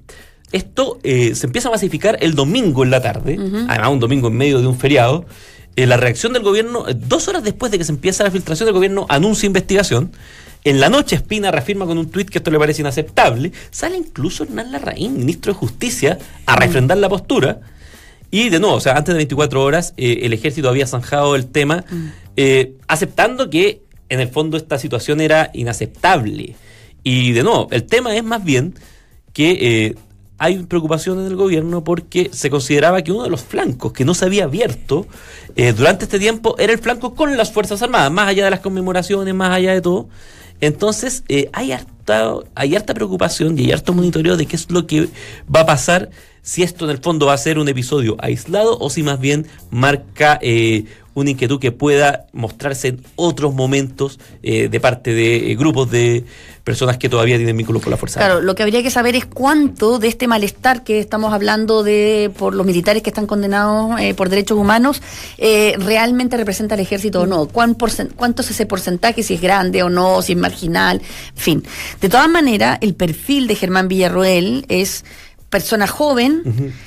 esto se empieza a masificar el domingo en la tarde, además un domingo en medio de un feriado, la reacción del gobierno, 2 horas después de que se empieza la filtración, del gobierno anuncia investigación. En la noche Espina reafirma con un tuit que esto le parece inaceptable. Sale incluso Hernán Larraín, ministro de Justicia, a refrendar la postura. Y de nuevo, o sea, antes de 24 horas, el ejército había zanjado el tema, aceptando que en el fondo esta situación era inaceptable. Y de nuevo, el tema es más bien que hay preocupación en el gobierno porque se consideraba que uno de los flancos que no se había abierto durante este tiempo era el flanco con las Fuerzas Armadas, más allá de las conmemoraciones, más allá de todo. Entonces hay harta preocupación y hay harto monitoreo de qué es lo que va a pasar, si esto en el fondo va a ser un episodio aislado o si más bien marca una inquietud que pueda mostrarse en otros momentos de parte de grupos de personas que todavía tienen vínculos con la Fuerza Armada. Claro, lo que habría que saber es cuánto de este malestar que estamos hablando por los militares que están condenados por derechos humanos realmente representa al ejército o no. ¿Cuánto es ese porcentaje, si es grande o no, si es marginal? En fin, de todas maneras, el perfil de Germán Villarroel es persona joven,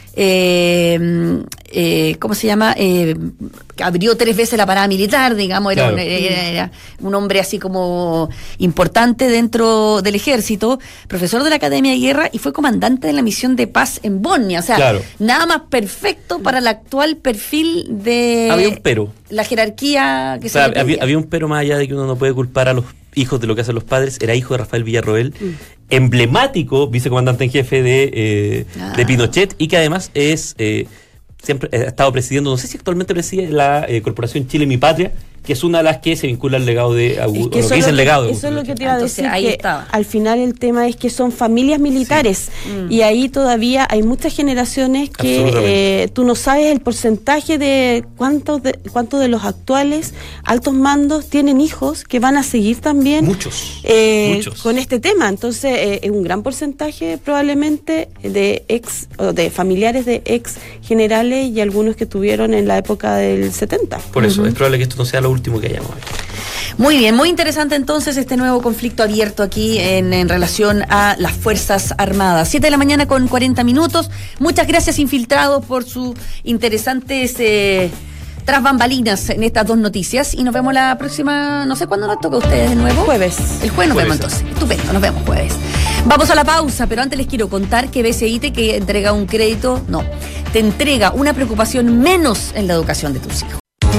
¿cómo se llama? Abrió 3 veces la parada militar, digamos, era un hombre así como importante dentro del ejército, profesor de la Academia de Guerra y fue comandante de la misión de paz en Bosnia. O sea, nada más perfecto para el actual perfil de había un pero. La jerarquía que había un pero, más allá de que uno no puede culpar a los hijos de lo que hacen los padres. Era hijo de Rafael Villarroel, emblemático vicecomandante en jefe de Pinochet, y que además es siempre ha estado presidiendo, no sé si actualmente preside la Corporación Chile Mi Patria, que es una de las que se vincula al legado de Augusto. Eso es lo que te iba a decir, ahí que estaba. Al final el tema es que son familias militares, y ahí todavía hay muchas generaciones que tú no sabes el porcentaje de cuántos de los actuales altos mandos tienen hijos que van a seguir también muchos con este tema. Entonces es un gran porcentaje probablemente de familiares de ex generales y algunos que tuvieron en la época del 70. Por eso es probable que esto no sea lo último que hayamos visto. Muy bien, muy interesante entonces este nuevo conflicto abierto aquí en relación a las Fuerzas Armadas. 7 de la mañana con 40 minutos. Muchas gracias, infiltrados, por sus interesantes tras bambalinas en estas 2 noticias. Y nos vemos la próxima, no sé cuándo nos toca a ustedes de nuevo. Jueves. El jueves nos vemos entonces. Estupendo, nos vemos jueves. Vamos a la pausa, pero antes les quiero contar que BCI te entrega un crédito, te entrega una preocupación menos en la educación de tus hijos.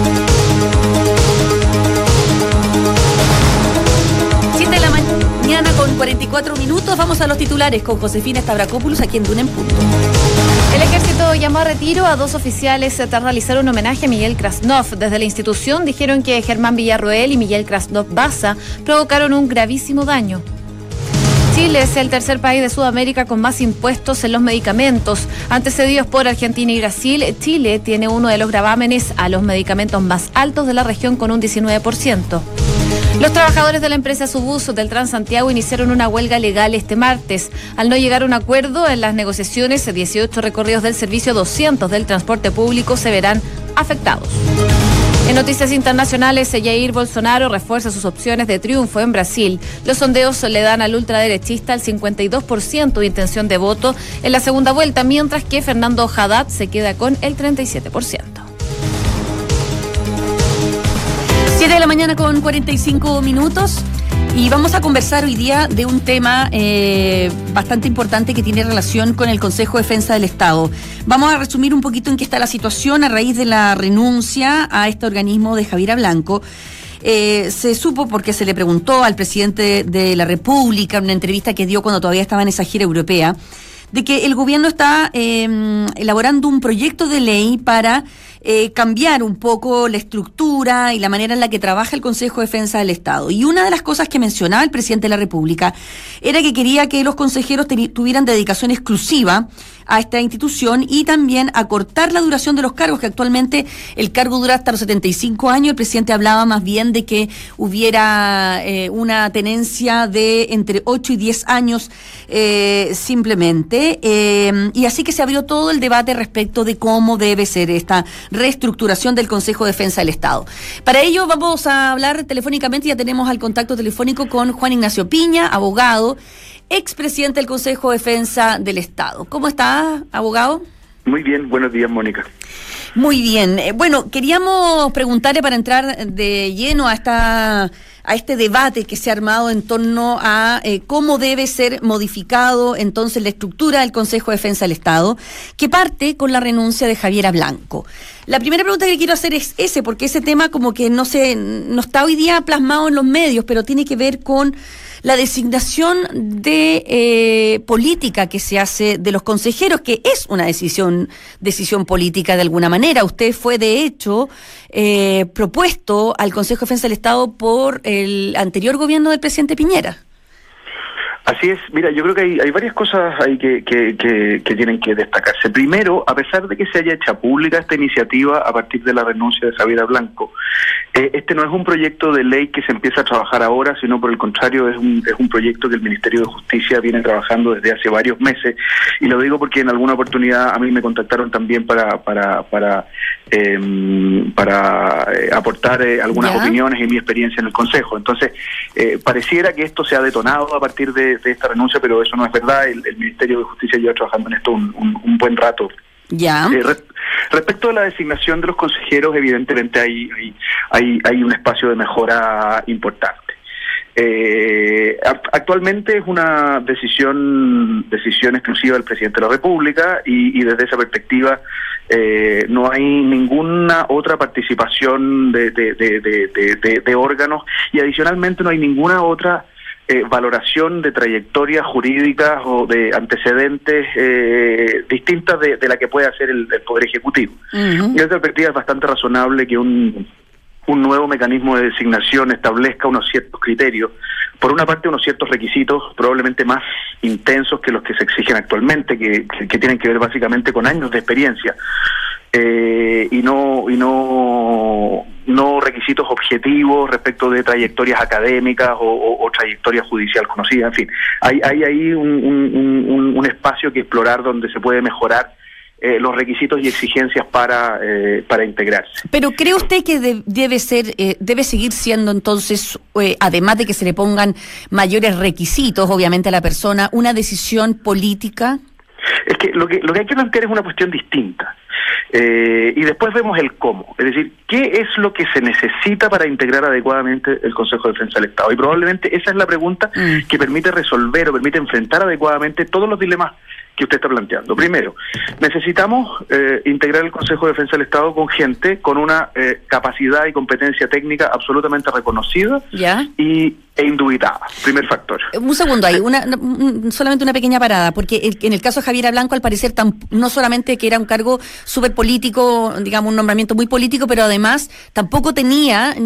7 de la mañana con 44 minutos. Vamos a los titulares con Josefina Stavrakopoulos aquí en Duna en Punto. El ejército llamó a retiro a 2 oficiales tras realizar un homenaje a Miguel Krasnov. Desde la institución dijeron que Germán Villarroel y Miguel Krasnov Baza provocaron un gravísimo daño. Chile es el tercer país de Sudamérica con más impuestos en los medicamentos. Antecedidos por Argentina y Brasil, Chile tiene uno de los gravámenes a los medicamentos más altos de la región con un 19%. Los trabajadores de la empresa Subus del Transantiago iniciaron una huelga legal este martes. Al no llegar a un acuerdo en las negociaciones, 18 recorridos del servicio 200 del transporte público se verán afectados. En noticias internacionales, Jair Bolsonaro refuerza sus opciones de triunfo en Brasil. Los sondeos le dan al ultraderechista el 52% de intención de voto en la segunda vuelta, mientras que Fernando Haddad se queda con el 37%. 7 de la mañana con 45 minutos. Y vamos a conversar hoy día de un tema bastante importante que tiene relación con el Consejo de Defensa del Estado. Vamos a resumir un poquito en qué está la situación a raíz de la renuncia a este organismo de Javiera Blanco. Se supo porque se le preguntó al presidente de la República en una entrevista que dio cuando todavía estaba en esa gira europea, de que el gobierno está elaborando un proyecto de ley para cambiar un poco la estructura y la manera en la que trabaja el Consejo de Defensa del Estado. Y una de las cosas que mencionaba el presidente de la República era que quería que los consejeros tuvieran dedicación exclusiva a esta institución y también acortar la duración de los cargos, que actualmente el cargo dura hasta los 75 años. El presidente hablaba más bien de que hubiera una tenencia de entre 8 y 10 años simplemente. Y así que se abrió todo el debate respecto de cómo debe ser esta reestructuración del Consejo de Defensa del Estado. Para ello vamos a hablar telefónicamente, ya tenemos al contacto telefónico con Juan Ignacio Piña, abogado, expresidente del Consejo de Defensa del Estado. ¿Cómo está, abogado? Muy bien, buenos días, Mónica. Muy bien. Bueno, queríamos preguntarle para entrar de lleno a este debate que se ha armado en torno a cómo debe ser modificado entonces la estructura del Consejo de Defensa del Estado, que parte con la renuncia de Javiera Blanco. La primera pregunta que quiero hacer es ese, porque ese tema como que no está hoy día plasmado en los medios, pero tiene que ver con la designación de política que se hace de los consejeros, que es una decisión política de alguna manera. Usted fue, de hecho, propuesto al Consejo de Defensa del Estado por el anterior gobierno del presidente Piñera. Así es, mira, yo creo que hay varias cosas ahí que tienen que destacarse. Primero, a pesar de que se haya hecho pública esta iniciativa a partir de la renuncia de Javiera Blanco, este no es un proyecto de ley que se empieza a trabajar ahora, sino por el contrario es un proyecto que el Ministerio de Justicia viene trabajando desde hace varios meses, y lo digo porque en alguna oportunidad a mí me contactaron también para aportar algunas opiniones y mi experiencia en el Consejo. Entonces, pareciera que esto se ha detonado a partir de esta renuncia, pero eso no es verdad. El Ministerio de Justicia lleva trabajando en esto un buen rato. Ya. Respecto a la designación de los consejeros, evidentemente hay un espacio de mejora importante. Actualmente es una decisión exclusiva del presidente de la República y desde esa perspectiva no hay ninguna otra participación de órganos, y adicionalmente no hay ninguna otra valoración de trayectorias jurídicas o de antecedentes distintas de la que puede hacer el Poder Ejecutivo. Uh-huh. Y desde esa perspectiva es bastante razonable que un nuevo mecanismo de designación establezca unos ciertos criterios, por una parte unos ciertos requisitos probablemente más intensos que los que se exigen actualmente, que tienen que ver básicamente con años de experiencia, y no requisitos objetivos respecto de trayectorias académicas o trayectoria judicial conocida. En fin, hay ahí un espacio que explorar donde se puede mejorar los requisitos y exigencias para integrarse. Pero ¿cree usted que debe seguir siendo entonces, además de que se le pongan mayores requisitos, obviamente a la persona, una decisión política? Es que lo que hay que plantear es una cuestión distinta. Y después vemos el cómo, es decir, ¿qué es lo que se necesita para integrar adecuadamente el Consejo de Defensa del Estado? Y probablemente esa es la pregunta que permite resolver o permite enfrentar adecuadamente todos los dilemas que usted está planteando. Primero, necesitamos integrar el Consejo de Defensa del Estado con gente con una capacidad y competencia técnica absolutamente reconocida e indubitada. Primer factor. Un segundo ahí, solamente una pequeña parada, porque en el caso de Javiera Blanco, al parecer, no solamente que era un cargo súper político, digamos, un nombramiento muy político, pero además tampoco tenía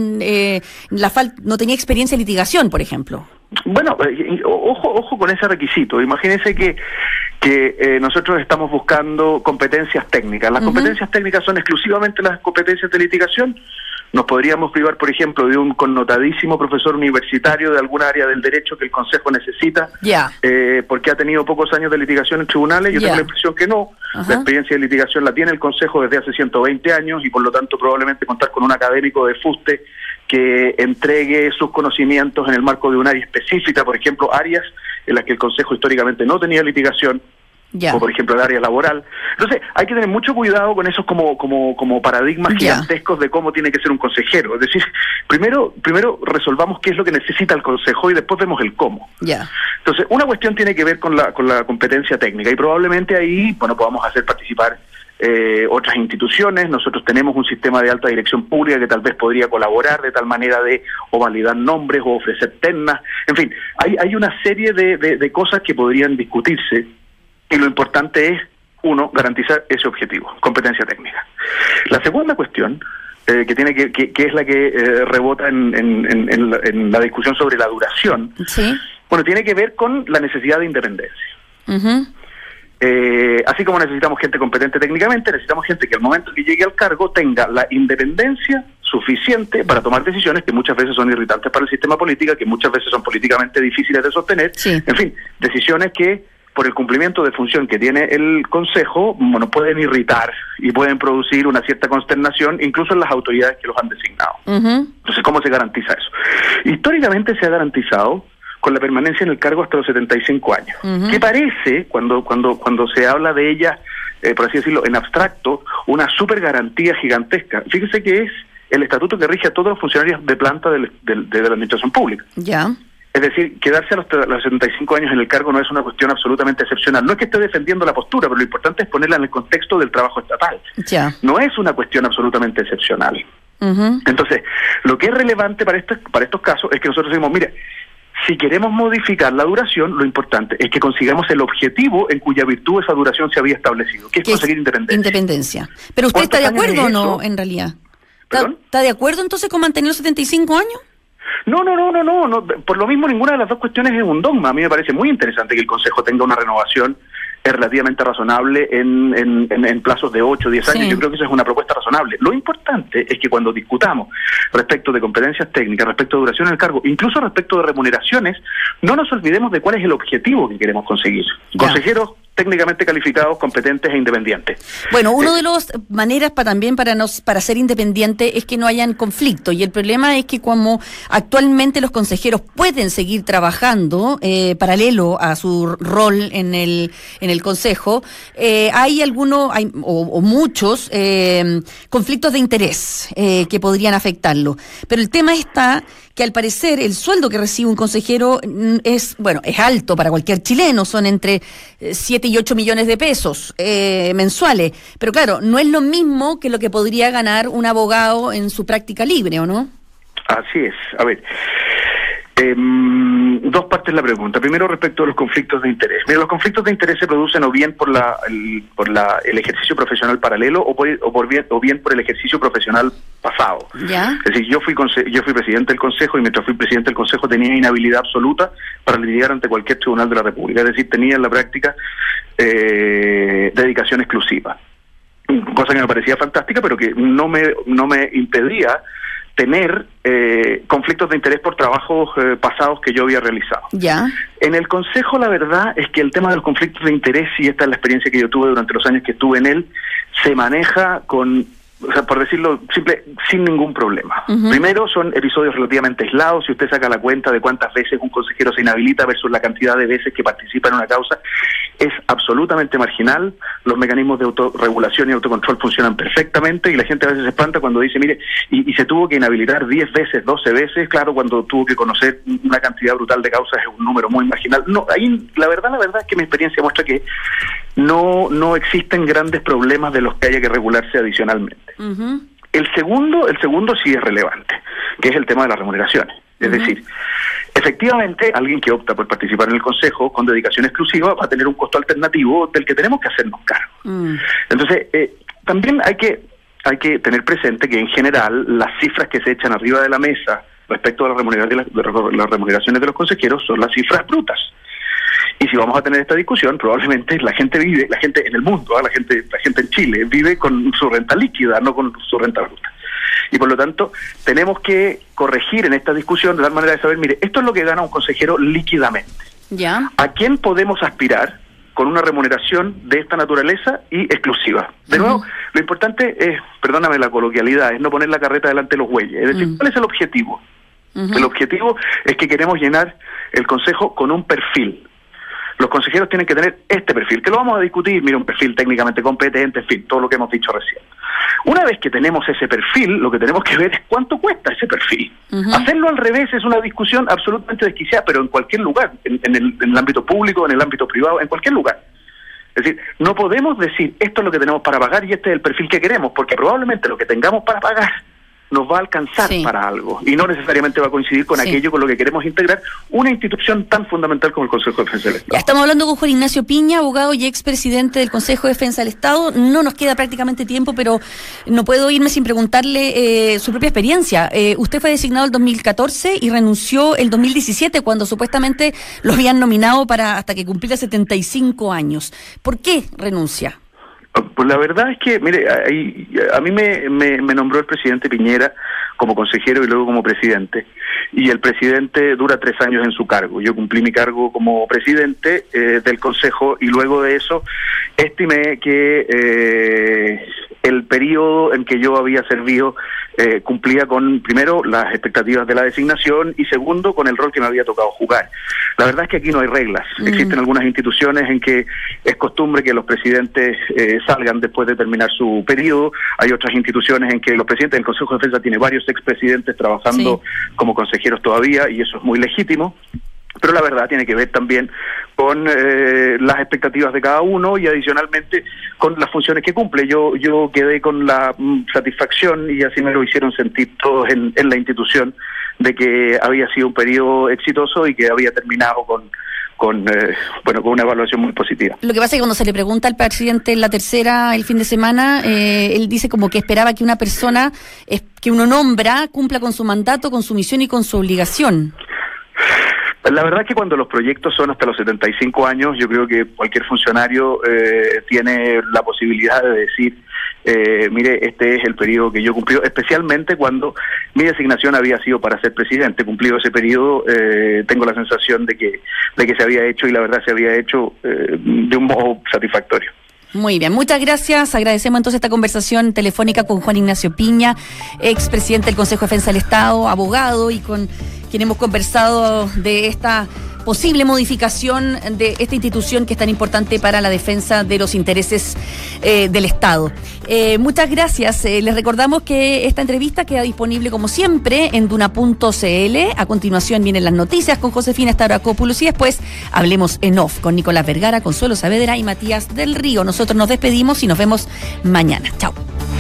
no tenía experiencia en litigación, por ejemplo. Bueno, ojo con ese requisito. Imagínense que nosotros estamos buscando competencias técnicas. Las competencias técnicas son exclusivamente las competencias de litigación. Nos podríamos privar, por ejemplo, de un connotadísimo profesor universitario de alguna área del derecho que el Consejo necesita, porque ha tenido pocos años de litigación en tribunales. Yo tengo la impresión que no. La experiencia de litigación la tiene el Consejo desde hace 120 años y por lo tanto probablemente contar con un académico de fuste que entregue sus conocimientos en el marco de un área específica, por ejemplo, áreas en las que el Consejo históricamente no tenía litigación, o por ejemplo el área laboral. Entonces hay que tener mucho cuidado con esos como paradigmas gigantescos de cómo tiene que ser un consejero. Es decir, primero resolvamos qué es lo que necesita el Consejo y después vemos el cómo. Entonces una cuestión tiene que ver con la competencia técnica y probablemente ahí podamos hacer participar otras instituciones. Nosotros tenemos un sistema de alta dirección pública que tal vez podría colaborar de tal manera de o validar nombres o ofrecer ternas. En fin, hay una serie de cosas que podrían discutirse y lo importante es, uno, garantizar ese objetivo, competencia técnica. La segunda cuestión, que es la que rebota en la discusión sobre la duración, tiene que ver con la necesidad de independencia. Así como necesitamos gente competente técnicamente, necesitamos gente que al momento que llegue al cargo tenga la independencia suficiente para tomar decisiones que muchas veces son irritantes para el sistema político, que muchas veces son políticamente difíciles de sostener. En fin, decisiones que por el cumplimiento de función que tiene el Consejo, pueden irritar y pueden producir una cierta consternación, incluso en las autoridades que los han designado. Entonces, ¿cómo se garantiza eso? Históricamente se ha garantizado con la permanencia en el cargo hasta los 75 años, que parece, cuando se habla de ella por así decirlo, en abstracto, una super garantía gigantesca. Fíjese que es el estatuto que rige a todos los funcionarios de planta de la administración pública. Ya. Es decir, quedarse a los 75 años en el cargo no es una cuestión absolutamente excepcional. No es que esté defendiendo la postura, pero lo importante es ponerla en el contexto del trabajo estatal. Ya. No es una cuestión absolutamente excepcional. Uh-huh. Entonces, lo que es relevante para estos casos es que nosotros decimos, mire, si queremos modificar la duración, lo importante es que consigamos el objetivo en cuya virtud esa duración se había establecido, que es conseguir independencia. Pero usted está de acuerdo o no, eso? en realidad. ¿Perdón? ¿Está de acuerdo entonces con mantener los 75 años? No. Por lo mismo, ninguna de las dos cuestiones es un dogma. A mí me parece muy interesante que el Consejo tenga una renovación relativamente razonable en plazos de 8 o 10 años. Sí. Yo creo que esa es una propuesta razonable. Lo importante es que cuando discutamos respecto de competencias técnicas, respecto de duración del cargo, incluso respecto de remuneraciones, no nos olvidemos de cuál es el objetivo que queremos conseguir. Ya. Consejeros técnicamente calificados, competentes e independientes. Bueno, una de las maneras para ser independiente es que no hayan conflicto, y el problema es que como actualmente los consejeros pueden seguir trabajando paralelo a su rol en el consejo, hay muchos conflictos de interés que podrían afectarlo. Pero el tema está que al parecer el sueldo que recibe un consejero es alto para cualquier chileno, son entre 7 y 8 millones de pesos mensuales, pero claro, no es lo mismo que lo que podría ganar un abogado en su práctica libre, ¿o no? Así es. A ver, dos partes la pregunta. Primero, respecto a los conflictos de interés. Mira, los conflictos de interés se producen o bien por el ejercicio profesional paralelo o bien por el ejercicio profesional pasado. ¿Ya? Es decir, yo fui presidente del Consejo, y mientras fui presidente del Consejo tenía inhabilidad absoluta para litigar ante cualquier tribunal de la República. Es decir, tenía en la práctica dedicación exclusiva. Cosa que me parecía fantástica, pero que no me impedía tener conflictos de interés por trabajos pasados que yo había realizado. Ya. En el Consejo, la verdad es que el tema de los conflictos de interés, y esta es la experiencia que yo tuve durante los años que estuve en él, se maneja por decirlo simple, sin ningún problema. Uh-huh. Primero, son episodios relativamente aislados. Si usted saca la cuenta de cuántas veces un consejero se inhabilita versus la cantidad de veces que participa en una causa, es absolutamente marginal. Los mecanismos de autorregulación y autocontrol funcionan perfectamente, y la gente a veces se espanta cuando dice, mire, y se tuvo que inhabilitar 10 veces, 12 veces. Claro, cuando tuvo que conocer una cantidad brutal de causas es un número muy marginal. No, ahí la verdad es que mi experiencia muestra que no existen grandes problemas de los que haya que regularse adicionalmente. Uh-huh. El segundo sí es relevante, que es el tema de las remuneraciones. Es decir, efectivamente, alguien que opta por participar en el Consejo con dedicación exclusiva va a tener un costo alternativo del que tenemos que hacernos cargo. Entonces, también hay que tener presente que en general las cifras que se echan arriba de la mesa respecto a las remuneraciones de los consejeros son las cifras brutas. Y si vamos a tener esta discusión, probablemente la gente en el mundo, la gente en Chile vive con su renta líquida, no con su renta bruta. Y por lo tanto, tenemos que corregir en esta discusión de tal manera de saber, mire, esto es lo que gana un consejero líquidamente. Ya. ¿A quién podemos aspirar con una remuneración de esta naturaleza y exclusiva? De nuevo, lo importante es, perdóname la coloquialidad, es no poner la carreta delante de los bueyes. Es decir, ¿cuál es el objetivo? El objetivo es que queremos llenar el Consejo con un perfil. Los consejeros tienen que tener este perfil, que lo vamos a discutir, mira, un perfil técnicamente competente, en fin, todo lo que hemos dicho recién. Una vez que tenemos ese perfil, lo que tenemos que ver es cuánto cuesta ese perfil. Hacerlo al revés es una discusión absolutamente desquiciada, pero en cualquier lugar, en el ámbito público, en el ámbito privado, en cualquier lugar. Es decir, no podemos decir esto es lo que tenemos para pagar y este es el perfil que queremos, porque probablemente lo que tengamos para pagar nos va a alcanzar para algo, y no necesariamente va a coincidir con aquello con lo que queremos integrar una institución tan fundamental como el Consejo de Defensa del Estado. Ya estamos hablando con Juan Ignacio Piña, abogado y expresidente del Consejo de Defensa del Estado. No nos queda prácticamente tiempo, pero no puedo irme sin preguntarle su propia experiencia. Usted fue designado el 2014 y renunció el 2017, cuando supuestamente lo habían nominado para hasta que cumpliera 75 años. ¿Por qué renuncia? Pues la verdad es que, mire, a mí me nombró el presidente Piñera como consejero y luego como presidente. Y el presidente dura 3 años en su cargo. Yo cumplí mi cargo como presidente del Consejo y luego de eso estimé que el periodo en que yo había servido cumplía con, primero, las expectativas de la designación y segundo, con el rol que me había tocado jugar. La verdad es que aquí no hay reglas. Existen algunas instituciones en que es costumbre que los presidentes salgan después de terminar su periodo. Hay otras instituciones en que los presidentes del Consejo de Defensa tienen varios expresidentes trabajando como consejeros todavía y eso es muy legítimo. Pero la verdad tiene que ver también con las expectativas de cada uno y adicionalmente con las funciones que cumple. Yo quedé con la satisfacción, y así me lo hicieron sentir todos en la institución, de que había sido un periodo exitoso y que había terminado con una evaluación muy positiva. Lo que pasa es que cuando se le pregunta al presidente en la tercera el fin de semana, él dice como que esperaba que una persona que uno nombra cumpla con su mandato, con su misión y con su obligación. La verdad es que cuando los proyectos son hasta los 75 años, yo creo que cualquier funcionario tiene la posibilidad de decir, mire, este es el periodo que yo cumplí, especialmente cuando mi designación había sido para ser presidente. Cumplido ese periodo, tengo la sensación de que se había hecho, y la verdad se había hecho de un modo satisfactorio. Muy bien, muchas gracias. Agradecemos entonces esta conversación telefónica con Juan Ignacio Piña, expresidente del Consejo de Defensa del Estado, abogado, y con quien hemos conversado de esta posible modificación de esta institución que es tan importante para la defensa de los intereses del Estado. Muchas gracias. Les recordamos que esta entrevista queda disponible como siempre en duna.cl. A continuación vienen las noticias con Josefina Stavrakopoulos y después hablemos en off con Nicolás Vergara, Consuelo Saavedra y Matías del Río. Nosotros nos despedimos y nos vemos mañana. Chao.